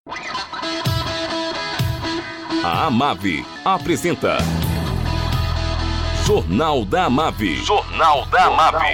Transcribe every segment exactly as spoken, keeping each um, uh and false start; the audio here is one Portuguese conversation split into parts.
A Amave apresenta Jornal da Amave. Jornal da Amave.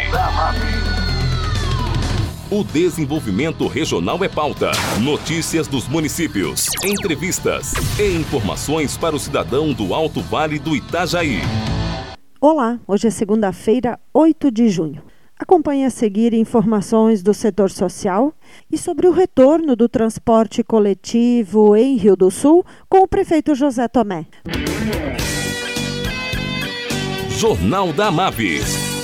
O desenvolvimento regional é pauta. Notícias dos municípios, entrevistas e informações para o cidadão do Alto Vale do Itajaí. Olá, hoje é segunda-feira, oito de junho. Acompanhe a seguir informações do setor social e sobre o retorno do transporte coletivo em Rio do Sul com o prefeito José Tomé. Jornal da Amave.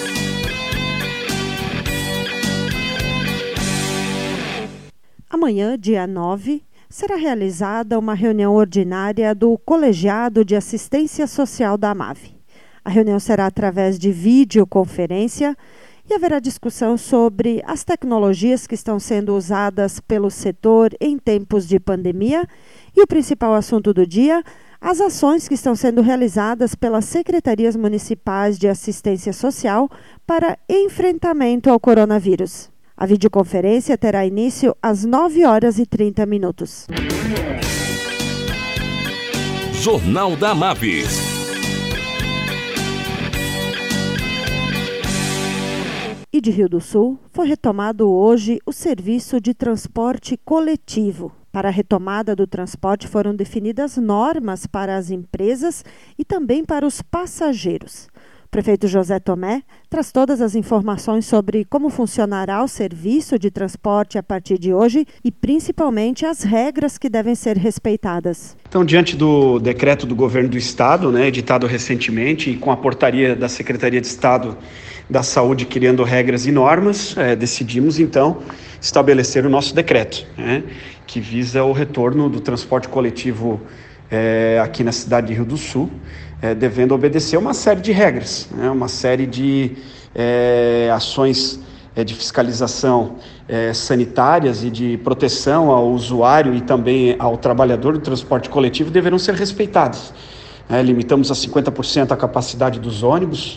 Amanhã, dia nove, será realizada uma reunião ordinária do Colegiado de Assistência Social da Amave. A reunião será através de videoconferência e haverá discussão sobre as tecnologias que estão sendo usadas pelo setor em tempos de pandemia e o principal assunto do dia, as ações que estão sendo realizadas pelas secretarias municipais de assistência social para enfrentamento ao coronavírus. A videoconferência terá início às nove horas e trinta minutos. Jornal da Amave. E de Rio do Sul, foi retomado hoje o serviço de transporte coletivo. Para a retomada do transporte foram definidas normas para as empresas e também para os passageiros. O prefeito José Tomé traz todas as informações sobre como funcionará o serviço de transporte a partir de hoje e principalmente as regras que devem ser respeitadas. Então, diante do decreto do governo do estado, né, editado recentemente e com a portaria da Secretaria de Estado da Saúde criando regras e normas, é, decidimos então estabelecer o nosso decreto, né, que visa o retorno do transporte coletivo é, aqui na cidade de Rio do Sul, é, devendo obedecer uma série de regras, né, uma série de é, ações é, de fiscalização é, sanitárias e de proteção ao usuário e também ao trabalhador do transporte coletivo deverão ser respeitadas. É, limitamos a cinquenta por cento a capacidade dos ônibus.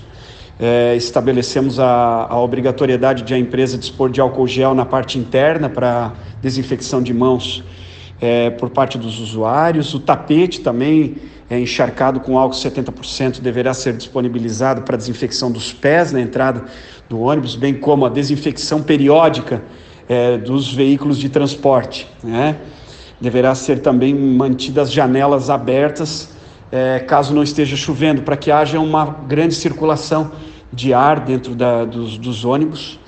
É, estabelecemos a, a obrigatoriedade de a empresa dispor de álcool gel na parte interna para desinfecção de mãos é, por parte dos usuários. O tapete também é encharcado com álcool setenta por cento deverá ser disponibilizado para desinfecção dos pés na entrada do ônibus, bem como a desinfecção periódica é, dos veículos de transporte, né? Deverá ser também mantidas janelas abertas É, caso não esteja chovendo, para que haja uma grande circulação de ar dentro da, dos, dos ônibus,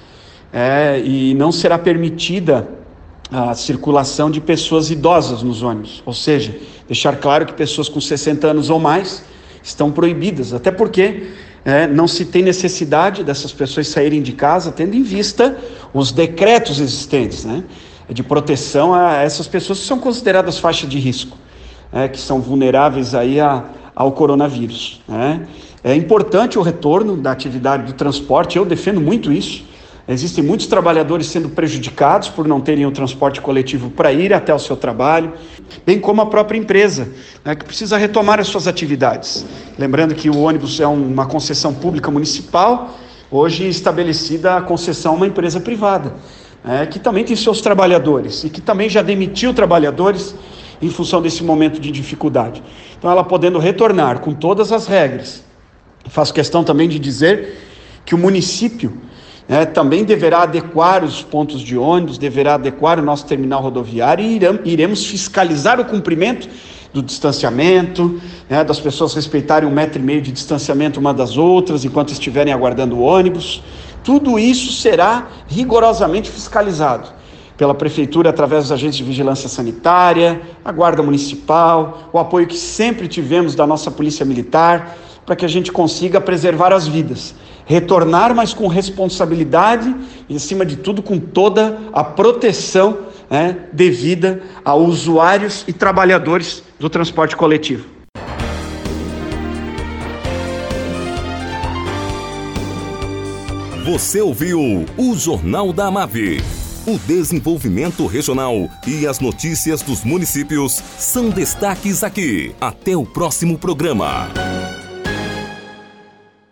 é, e não será permitida a circulação de pessoas idosas nos ônibus, ou seja, deixar claro que pessoas com sessenta anos ou mais estão proibidas, até porque é, não se tem necessidade dessas pessoas saírem de casa, tendo em vista os decretos existentes, né, de proteção a essas pessoas que são consideradas faixa de risco. É, que são vulneráveis aí a, ao coronavírus, né? É importante o retorno da atividade do transporte, eu defendo muito isso. Existem muitos trabalhadores sendo prejudicados por não terem o transporte coletivo para ir até o seu trabalho, bem como a própria empresa, né, que precisa retomar as suas atividades. Lembrando que o ônibus é uma concessão pública municipal, hoje estabelecida a concessão a uma empresa privada, né, que também tem seus trabalhadores e que também já demitiu trabalhadores em função desse momento de dificuldade. Então, ela podendo retornar com todas as regras. Faço questão também de dizer que o município né, também deverá adequar os pontos de ônibus, deverá adequar o nosso terminal rodoviário e iremos fiscalizar o cumprimento do distanciamento, né, das pessoas respeitarem um metro e meio de distanciamento uma das outras enquanto estiverem aguardando o ônibus. Tudo isso será rigorosamente fiscalizado pela Prefeitura, através dos agentes de vigilância sanitária, a Guarda Municipal, o apoio que sempre tivemos da nossa Polícia Militar, para que a gente consiga preservar as vidas, retornar, mas com responsabilidade e, acima de tudo, com toda a proteção né, devida a usuários e trabalhadores do transporte coletivo. Você ouviu o Jornal da Amave. O desenvolvimento regional e as notícias dos municípios são destaques aqui. Até o próximo programa.